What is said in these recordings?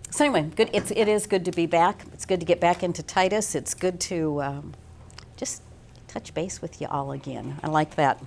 So anyway, good. It is good to be back. It's good to get back into Titus. It's good to just touch base with you all again. I like that.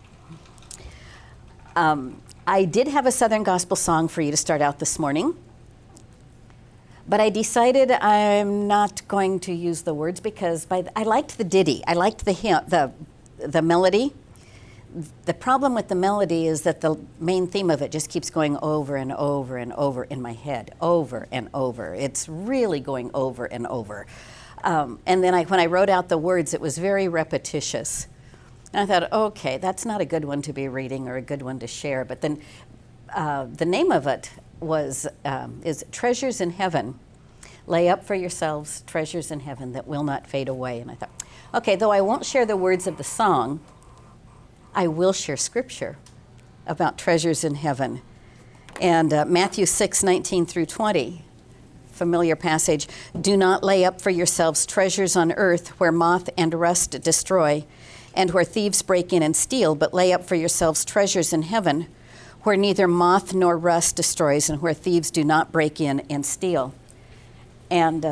I did have a Southern Gospel song for you to start out this morning, but I decided I'm not going to use the words because I liked the ditty. I liked the hymn, the melody. The problem with the melody is that the main theme of it just keeps going over and over and over in my head, over and over. It's really going over and over. And then when I wrote out the words, it was very repetitious. And I thought, okay, that's not a good one to be reading or a good one to share. But then the name of it is Treasures in Heaven. Lay up for yourselves treasures in heaven that will not fade away. And I thought, okay, though I won't share the words of the song, I will share scripture about treasures in heaven. And Matthew 6:19 through 20, familiar passage. Do not lay up for yourselves treasures on earth where moth and rust destroy and where thieves break in and steal, but lay up for yourselves treasures in heaven where neither moth nor rust destroys and where thieves do not break in and steal. And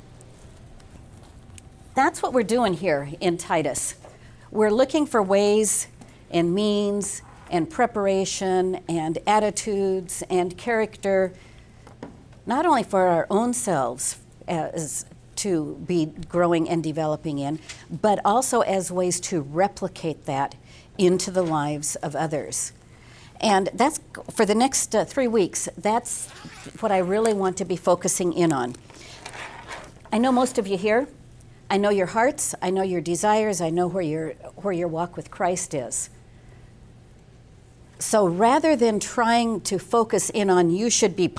that's what we're doing here in Titus. We're looking for ways and means and preparation and attitudes and character, not only for our own selves as to be growing and developing in, but also as ways to replicate that into the lives of others. And that's, for the next 3 weeks, that's what I really want to be focusing in on. I know most of you here. I know your hearts. I know your desires. I know where your walk with Christ is. So rather than trying to focus in on you should be,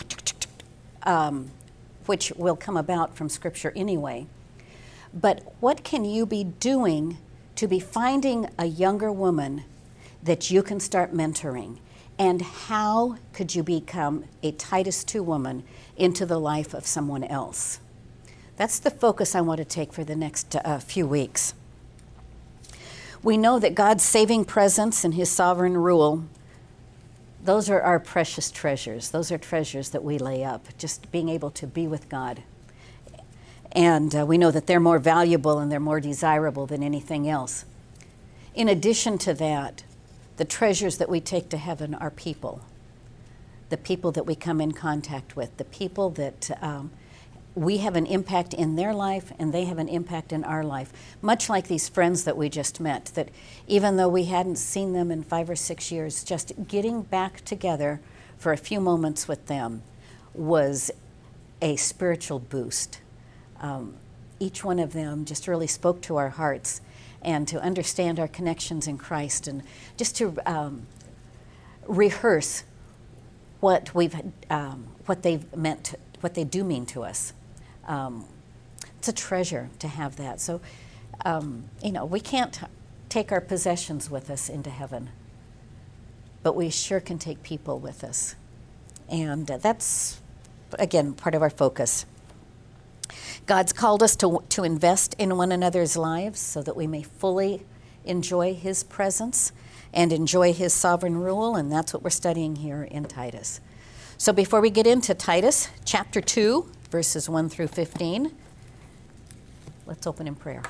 which will come about from Scripture anyway, but what can you be doing to be finding a younger woman that you can start mentoring? And how could you become a Titus 2 woman into the life of someone else? That's the focus I want to take for the next few weeks. We know that God's saving presence and His sovereign rule, those are our precious treasures. Those are treasures that we lay up, just being able to be with God. And we know that they're more valuable and they're more desirable than anything else. In addition to that, the treasures that we take to heaven are people. The people that we come in contact with, the people that we have an impact in their life and they have an impact in our life. Much like these friends that we just met, that even though we hadn't seen them in 5 or 6 years, just getting back together for a few moments with them was a spiritual boost. Each one of them just really spoke to our hearts and to understand our connections in Christ and just to rehearse what they've meant, what they do mean to us. It's a treasure to have that. So, we can't take our possessions with us into heaven, but we sure can take people with us. And that's, again, part of our focus. God's called us to invest in one another's lives so that we may fully enjoy His presence and enjoy His sovereign rule, and that's what we're studying here in Titus. So before we get into Titus, chapter 2, verses 1 through 15, let's open in prayer.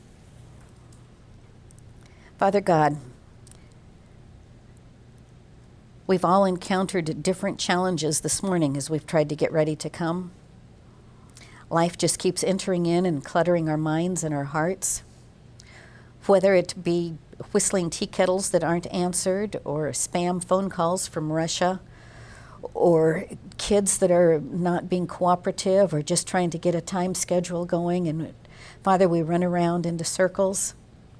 Father God, we've all encountered different challenges this morning as we've tried to get ready to come. Life just keeps entering in and cluttering our minds and our hearts. Whether it be whistling tea kettles that aren't answered, or spam phone calls from Russia, or kids that are not being cooperative or just trying to get a time schedule going. And Father, we run around into circles.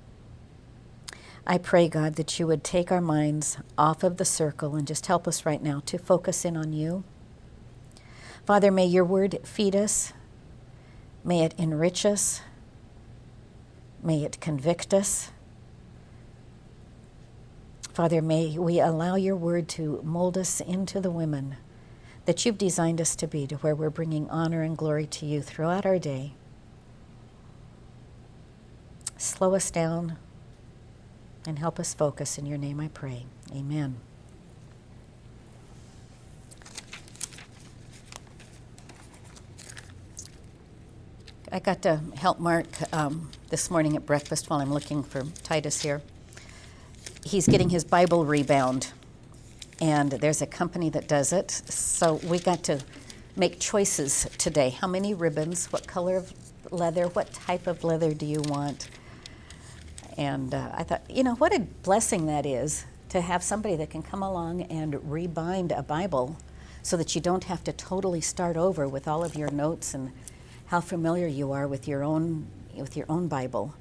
I pray, God, that you would take our minds off of the circle and just help us right now to focus in on you. Father, may your word feed us. May it enrich us. May it convict us. Father, may we allow your word to mold us into the women that you've designed us to be, to where we're bringing honor and glory to you throughout our day. Slow us down and help us focus. In your name I pray. Amen. I got to help Mark this morning at breakfast while I'm looking for Titus here. He's getting his Bible rebound, and there's a company that does it. So we got to make choices today. How many ribbons? What color of leather? What type of leather do you want? And I thought, what a blessing that is to have somebody that can come along and rebind a Bible so that you don't have to totally start over with all of your notes and how familiar you are with your own Bible.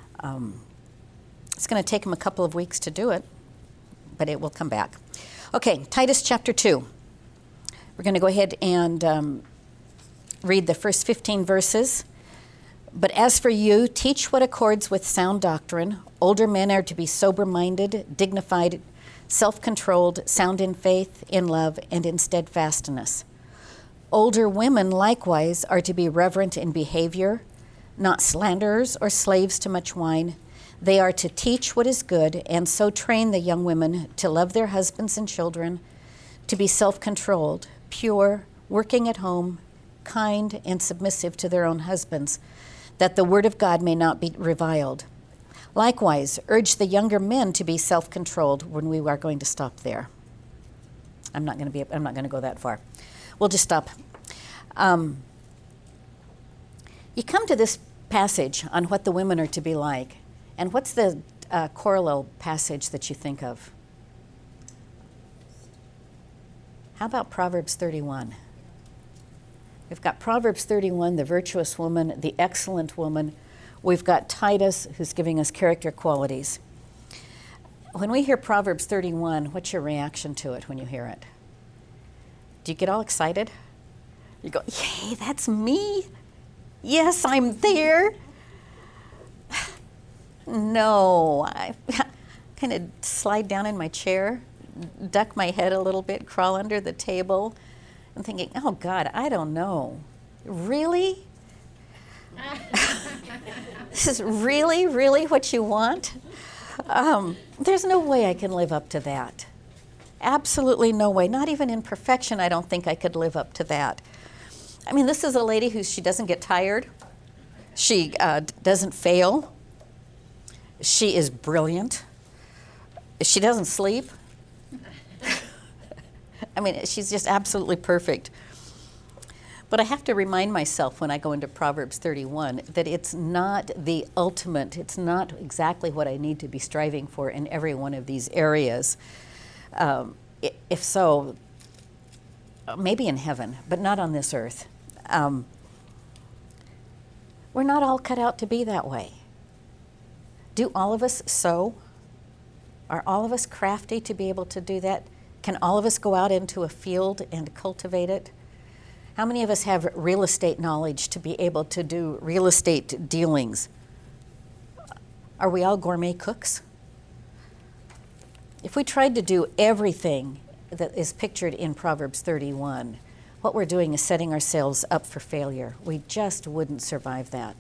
It's going to take him a couple of weeks to do it, but it will come back. Okay, Titus chapter 2. We're going to go ahead and read the first 15 verses. But as for you, teach what accords with sound doctrine. Older men are to be sober-minded, dignified, self-controlled, sound in faith, in love, and in steadfastness. Older women likewise are to be reverent in behavior, not slanderers or slaves to much wine. They are to teach what is good, and so train the young women to love their husbands and children, to be self-controlled, pure, working at home, kind, and submissive to their own husbands, that the word of God may not be reviled. Likewise, urge the younger men to be self-controlled. When we are going to stop there. I'm not going to go that far. We'll just stop. You come to this passage on what the women are to be like, and what's the corollary passage that you think of? How about Proverbs 31? We've got Proverbs 31, the virtuous woman, the excellent woman. We've got Titus, who's giving us character qualities. When we hear Proverbs 31, what's your reaction to it when you hear it? Do you get all excited? You go, yay, that's me. Yes, I'm there. No, I kind of slide down in my chair, duck my head a little bit, crawl under the table. I'm thinking, oh God, I don't know. Really? This is really what you want? There's no way I can live up to that. Absolutely no way. Not even in perfection, I don't think I could live up to that. I mean, this is a lady she doesn't get tired. She doesn't fail. She is brilliant. She doesn't sleep. I mean, she's just absolutely perfect. But I have to remind myself when I go into Proverbs 31 that it's not the ultimate, it's not exactly what I need to be striving for in every one of these areas. If so, maybe in heaven, but not on this earth. We're not all cut out to be that way. Do all of us sew? Are all of us crafty to be able to do that? Can all of us go out into a field and cultivate it? How many of us have real estate knowledge to be able to do real estate dealings? Are we all gourmet cooks? If we tried to do everything that is pictured in Proverbs 31, what we're doing is setting ourselves up for failure. We just wouldn't survive that.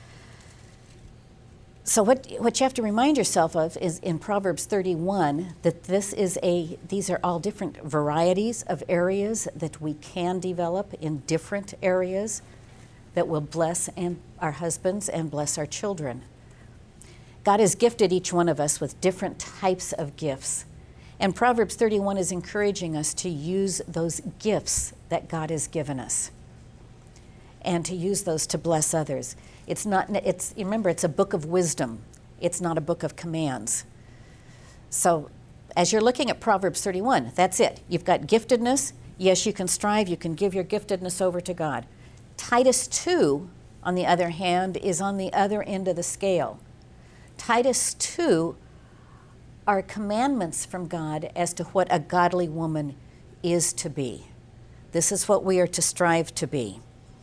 So what you have to remind yourself of is in Proverbs 31 that these are all different varieties of areas that we can develop in different areas that will bless our husbands and bless our children. God has gifted each one of us with different types of gifts. And Proverbs 31 is encouraging us to use those gifts that God has given us and to use those to bless others. Remember, it's a book of wisdom. It's not a book of commands. So as you're looking at Proverbs 31, that's it. You've got giftedness. Yes, you can strive. You can give your giftedness over to God. Titus 2, on the other hand, is on the other end of the scale. Titus 2 are commandments from God as to what a godly woman is to be. This is what we are to strive to be.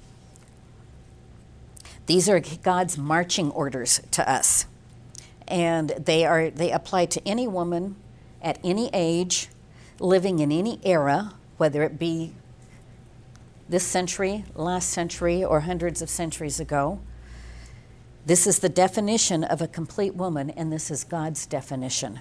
These are God's marching orders to us. And they apply to any woman at any age, living in any era, whether it be this century, last century, or hundreds of centuries ago. This is the definition of a complete woman, and this is God's definition.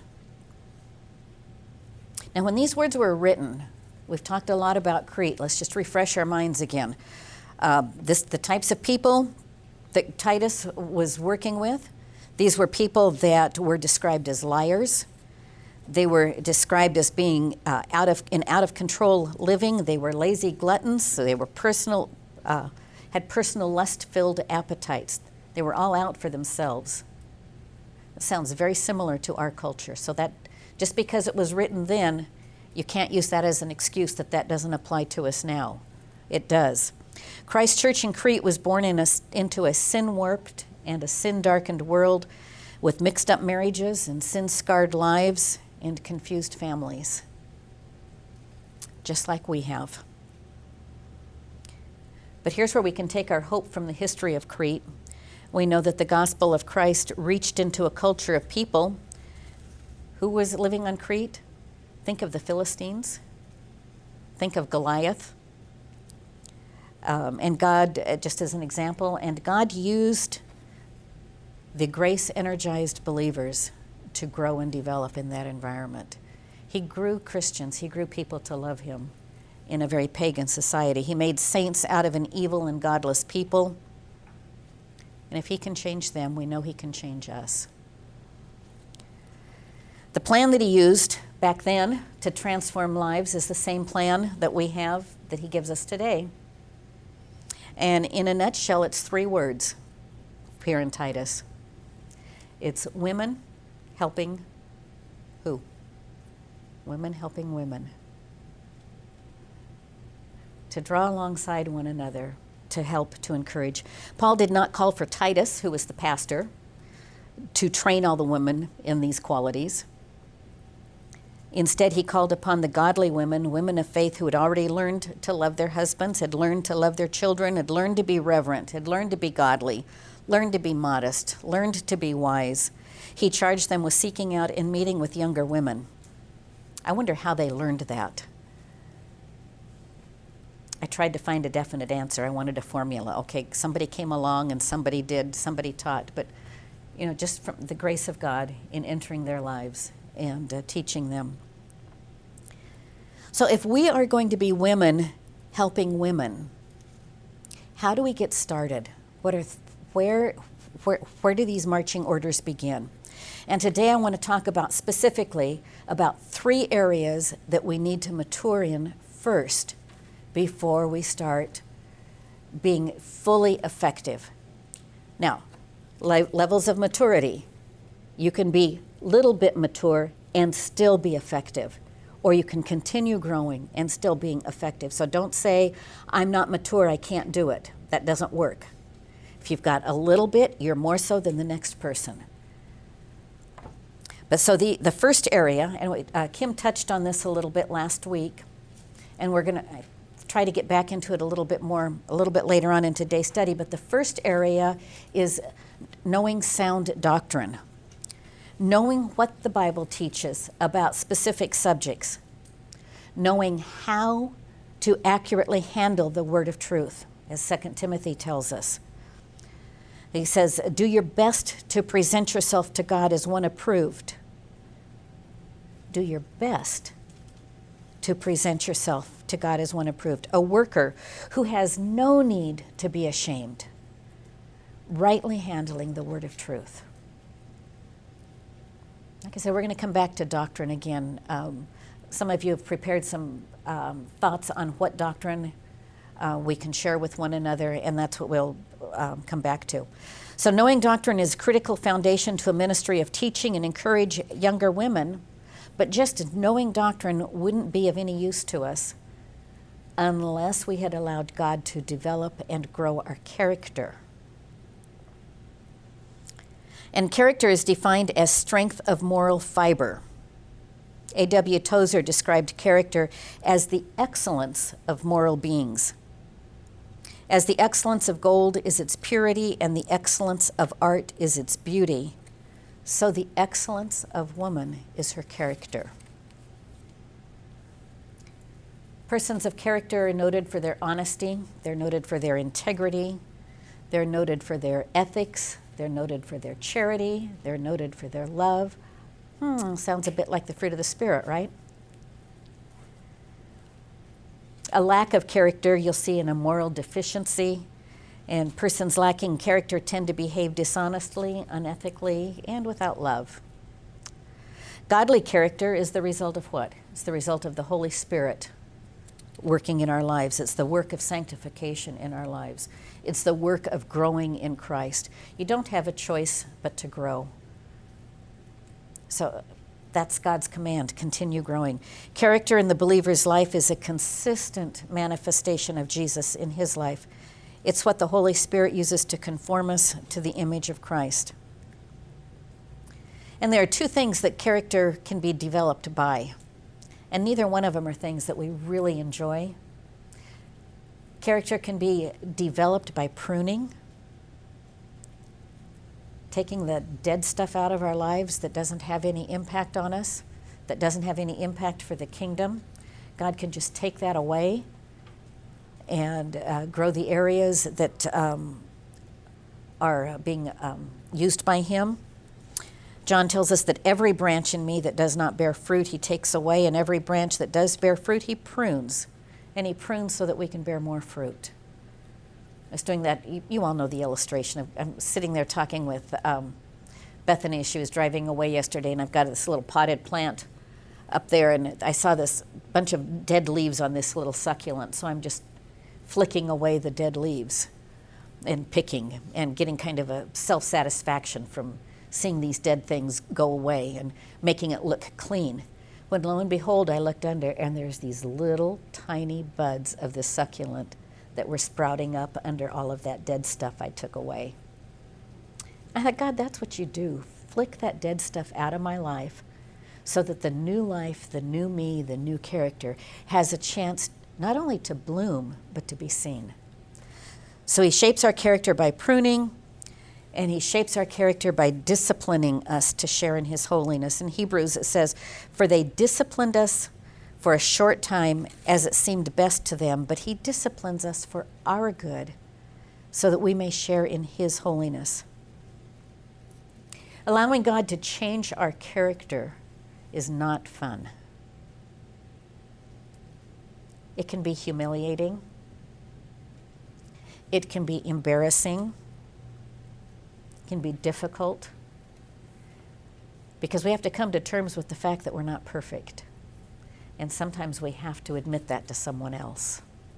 Now, when these words were written, we've talked a lot about Crete. Let's just refresh our minds again. The types of people, that Titus was working with, these were people that were described as liars. They were described as being out of control living. They were lazy gluttons. So they were had personal lust-filled appetites. They were all out for themselves. It sounds very similar to our culture. So that just because it was written then, you can't use that as an excuse that doesn't apply to us now. It does. Christ Church in Crete was born into a sin-warped and a sin-darkened world with mixed-up marriages and sin-scarred lives and confused families, just like we have. But here's where we can take our hope from the history of Crete. We know that the gospel of Christ reached into a culture of people. Who was living on Crete? Think of the Philistines. Think of Goliath. And God, just as an example, and God used the grace-energized believers to grow and develop in that environment. He grew Christians, he grew people to love him in a very pagan society. He made saints out of an evil and godless people. And if he can change them, we know he can change us. The plan that he used back then to transform lives is the same plan that we have, that he gives us today. And in a nutshell, it's 3 words here in Titus. It's women helping who? Women helping women. To draw alongside one another, to help, to encourage. Paul did not call for Titus, who was the pastor, to train all the women in these qualities. Instead, he called upon the godly women of faith who had already learned to love their husbands, had learned to love their children, had learned to be reverent, had learned to be godly, learned to be modest, learned to be wise. He charged them with seeking out and meeting with younger women. I wonder how they learned that. I tried to find a definite answer. I wanted a formula. Okay, somebody came along and somebody did, somebody taught, but just from the grace of God in entering their lives and teaching them. So if we are going to be women helping women, how do we get started? Where do these marching orders begin? And today I want to talk about specifically about 3 areas that we need to mature in first before we start being fully effective. Now, levels of maturity. You can be little bit mature and still be effective, or you can continue growing and still being effective. So don't say, I'm not mature, I can't do it. That doesn't work. If you've got a little bit, you're more so than the next person. But so the first area, and Kim touched on this a little bit last week, and we're going to try to get back into it a little bit later on in today's study, but the first area is knowing sound doctrine. Knowing what the Bible teaches about specific subjects. Knowing how to accurately handle the word of truth, as 2 Timothy tells us. He says, do your best to present yourself to God as one approved. Do your best to present yourself to God as one approved. A worker who has no need to be ashamed, rightly handling the word of truth. Like I said, we're going to come back to doctrine again. Some of you have prepared some thoughts on what doctrine we can share with one another, and that's what we'll come back to. So knowing doctrine is a critical foundation to a ministry of teaching and encourage younger women, but just knowing doctrine wouldn't be of any use to us unless we had allowed God to develop and grow our character. And character is defined as strength of moral fiber. A.W. Tozer described character as the excellence of moral beings. As the excellence of gold is its purity and the excellence of art is its beauty, so the excellence of woman is her character. Persons of character are noted for their honesty, they're noted for their integrity, they're noted for their ethics, they're noted for their charity, they're noted for their love. Sounds a bit like the fruit of the Spirit, right? A lack of character you'll see in a moral deficiency, And persons lacking character tend to behave dishonestly, unethically, and without love. Godly character is the result of what? It's the result of the Holy Spirit working in our lives. It's the work of sanctification in our lives. It's the work of growing in Christ. You don't have a choice but to grow. So that's God's command, continue growing. Character in the believer's life is a consistent manifestation of Jesus in his life. It's what the Holy Spirit uses to conform us to the image of Christ. And there are two things that character can be developed by, and neither one of them are things that we really enjoy. Character can be developed by pruning, taking the dead stuff out of our lives that doesn't have any impact on us, that doesn't have any impact for the kingdom. God can just take that away and grow the areas that are being used by him. John tells us that every branch in me that does not bear fruit, he takes away, and every branch that does bear fruit, he prunes. And he prunes so that we can bear more fruit. I was doing that, you all know the illustration. I'm sitting there talking with Bethany. She was driving away yesterday, and I've got this little potted plant up there, and I saw this bunch of dead leaves on this little succulent, so I'm just flicking away the dead leaves and picking and getting kind of a self-satisfaction from seeing these dead things go away and making it look clean. When lo and behold, I looked under, and there's these little tiny buds of this succulent that were sprouting up under all of that dead stuff I took away. I thought, God, that's what you do. Flick that dead stuff out of my life so that the new life, the new me, the new character has a chance not only to bloom, but to be seen. So he shapes our character by pruning, and he shapes our character by disciplining us to share in his holiness. In Hebrews it says, "For they disciplined us for a short time as it seemed best to them, but he disciplines us for our good so that we may share in his holiness." Allowing God to change our character is not fun. It can be humiliating. It can be embarrassing. It can be difficult because we have to come to terms with the fact that we're not perfect. And sometimes we have to admit that to someone else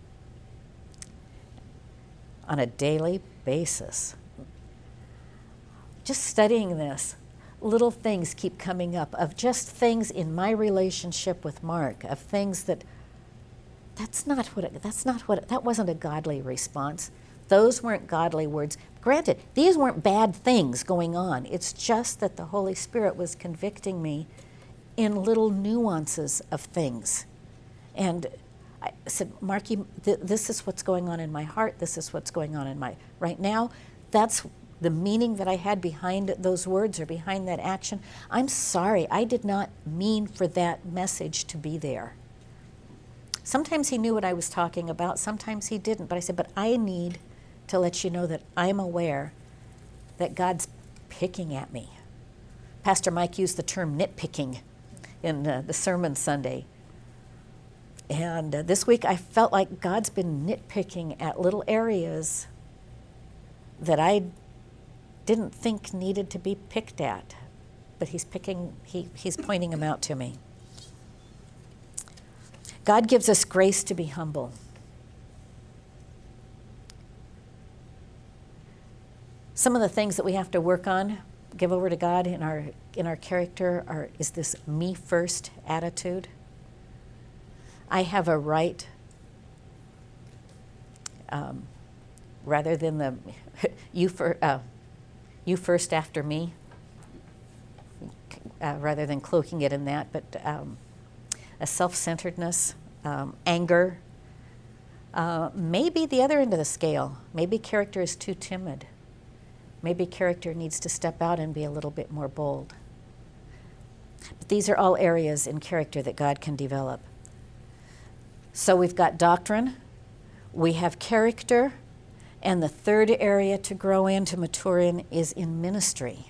on a daily basis. Just studying this, little things keep coming up of just things in my relationship with Mark, of things that that wasn't a godly response. Those weren't godly words. Granted, these weren't bad things going on. It's just that the Holy Spirit was convicting me in little nuances of things. And I said, Marky, this is what's going on in my heart. This is what's going on in my, right now. That's the meaning that I had behind those words or behind that action. I'm sorry, I did not mean for that message to be there. Sometimes he knew what I was talking about, sometimes he didn't. But I said, but I need to let you know that I'm aware that God's picking at me. Pastor Mike used the term nitpicking in the sermon Sunday. And this week I felt like God's been nitpicking at little areas that I didn't think needed to be picked at. But he's pointing them out to me. God gives us grace to be humble. Some of the things that we have to work on, give over to God in our character is this me first attitude. I have a right, rather than the you first after me, rather than cloaking it in that, but a self-centeredness, anger. Maybe the other end of the scale, maybe character is too timid. Maybe character needs to step out and be a little bit more bold. But these are all areas in character that God can develop. So we've got doctrine, we have character, and the third area to grow in, to mature in, is in ministry.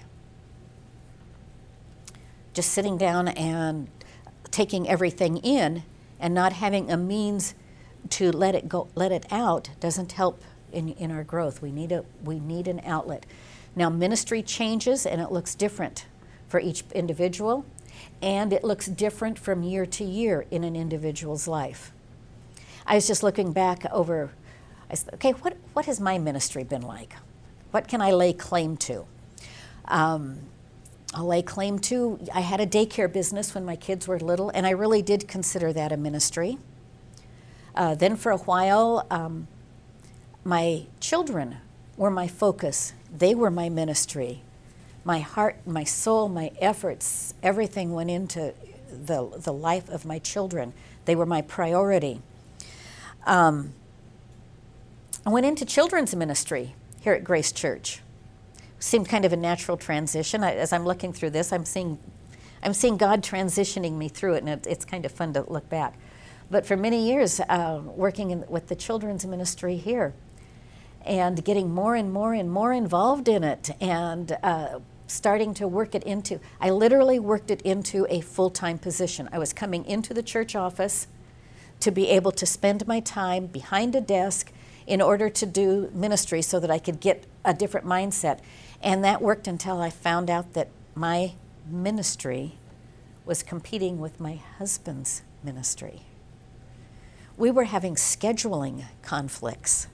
Just sitting down and taking everything in and not having a means to let it out doesn't help in our growth. We need an outlet. Now, ministry changes, and it looks different for each individual, and it looks different from year to year in an individual's life. I was just looking back over, I said, okay, what has my ministry been like? What can I lay claim to? I'll lay claim to, I had a daycare business when my kids were little, and I really did consider that a ministry. Then for a while, my children were my focus. They were my ministry. My heart, my soul, my efforts, everything went into the life of my children. They were my priority. I went into children's ministry here at Grace Church. Seemed kind of a natural transition. As I'm looking through this, I'm seeing God transitioning me through it, and it's kind of fun to look back. But for many years, working with the children's ministry here, and getting more and more and more involved in it, and starting to work it into, I literally worked it into a full-time position. I was coming into the church office to be able to spend my time behind a desk in order to do ministry so that I could get a different mindset. And that worked until I found out that my ministry was competing with my husband's ministry. We were having scheduling conflicts.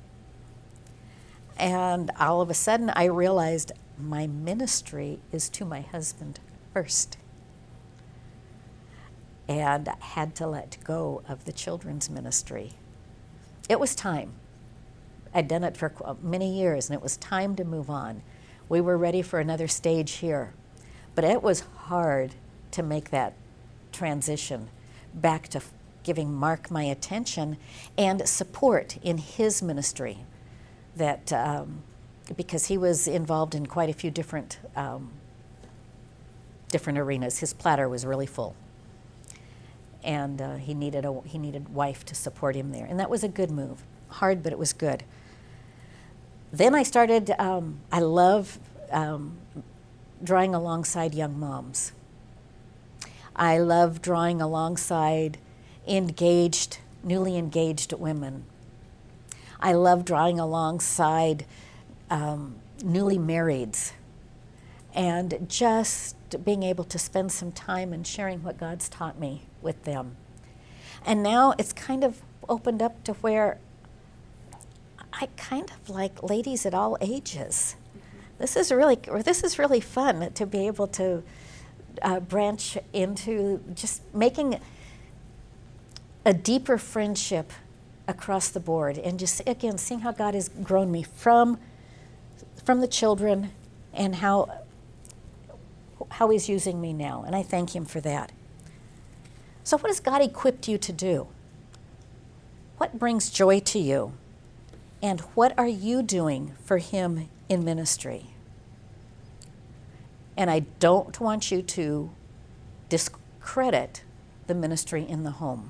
And all of a sudden I realized my ministry is to my husband first. And I had to let go of the children's ministry. It was time. I'd done it for many years, and it was time to move on. We were ready for another stage here. But it was hard to make that transition back to giving Mark my attention and support in his ministry. That because he was involved in quite a few different arenas. His platter was really full, and he needed wife to support him there, and that was a good move. Hard, but it was good. Then I started. I love drawing alongside young moms. I love drawing alongside newly engaged women. I love drawing alongside newly marrieds, and just being able to spend some time and sharing what God's taught me with them. And now it's kind of opened up to where I kind of like ladies at all ages. This is really fun to be able to branch into just making a deeper friendship across the board, and just again seeing how God has grown me from the children, and how He's using me now, and I thank Him for that. So what has God equipped you to do? What brings joy to you? And what are you doing for Him in ministry? And I don't want you to discredit the ministry in the home.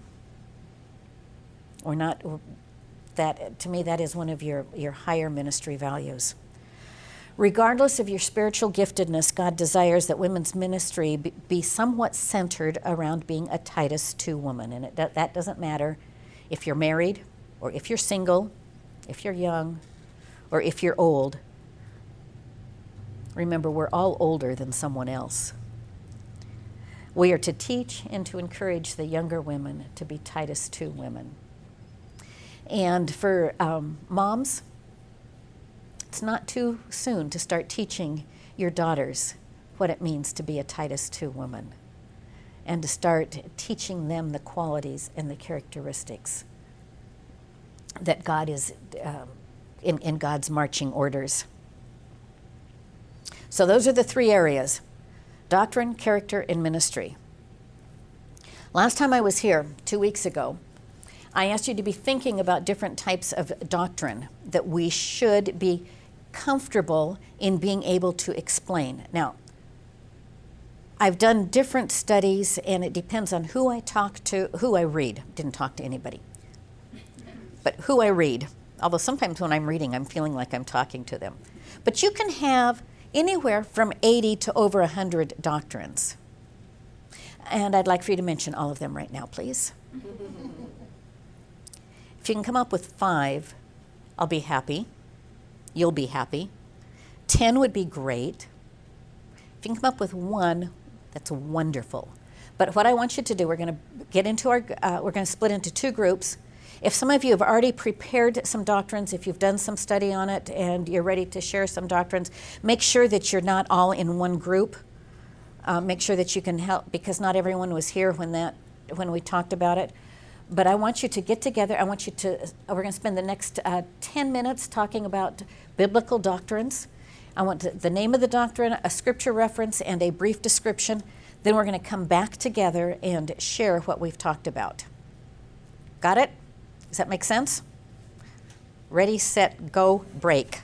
Or not, that to me that is one of your higher ministry values. Regardless of your spiritual giftedness, God desires that women's ministry be somewhat centered around being a Titus 2 woman. And that doesn't matter if you're married, or if you're single, if you're young, or if you're old. Remember, we're all older than someone else. We are to teach and to encourage the younger women to be Titus 2 women. And for moms, it's not too soon to start teaching your daughters what it means to be a Titus 2 woman, and to start teaching them the qualities and the characteristics that God is in God's marching orders. So those are the three areas: doctrine, character, and ministry. Last time I was here, 2 weeks ago, I asked you to be thinking about different types of doctrine that we should be comfortable in being able to explain. Now, I've done different studies, and it depends on who I talk to, who I read. Didn't talk to anybody, but who I read. Although sometimes when I'm reading, I'm feeling like I'm talking to them. But you can have anywhere from 80 to over 100 doctrines. And I'd like for you to mention all of them right now, please. If you can come up with 5, I'll be happy. You'll be happy. 10 would be great. If you can come up with one, that's wonderful. But what I want you to do, we're going to get into we're going to split into 2 groups. If some of you have already prepared some doctrines, if you've done some study on it and you're ready to share some doctrines, make sure that you're not all in one group. Make sure that you can help, because not everyone was here when we talked about it. But I want you to get together. I want you to, we're going to spend the next 10 minutes talking about biblical doctrines. I want the name of the doctrine, a scripture reference, and a brief description. Then we're going to come back together and share what we've talked about. Got it? Does that make sense? Ready, set, go, break.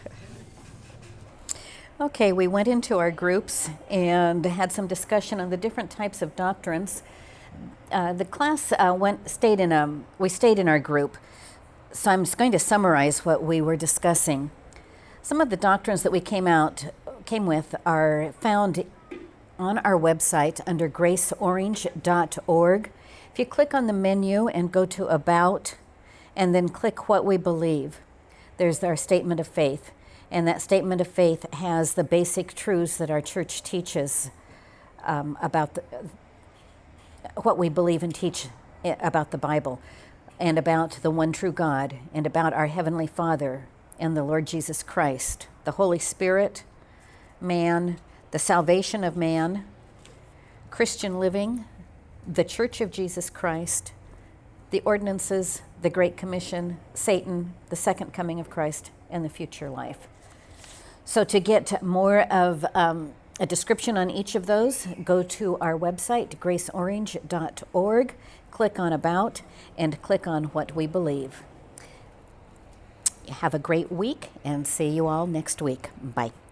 Okay, we went into our groups and had some discussion on the different types of doctrines. The class we stayed in our group, so I'm just going to summarize what we were discussing. Some of the doctrines that we came with are found on our website under graceorange.org. If you click on the menu and go to About, and then click What We Believe, there's our statement of faith. And that statement of faith has the basic truths that our church teaches about what we believe and teach about the Bible, and about the one true God, and about our Heavenly Father and the Lord Jesus Christ, the Holy Spirit, man, the salvation of man, Christian living, the Church of Jesus Christ, the ordinances, the Great Commission, Satan, the second coming of Christ, and the future life. So to get more of a description on each of those, go to our website, graceorange.org, click on About, and click on What We Believe. Have a great week, and see you all next week. Bye.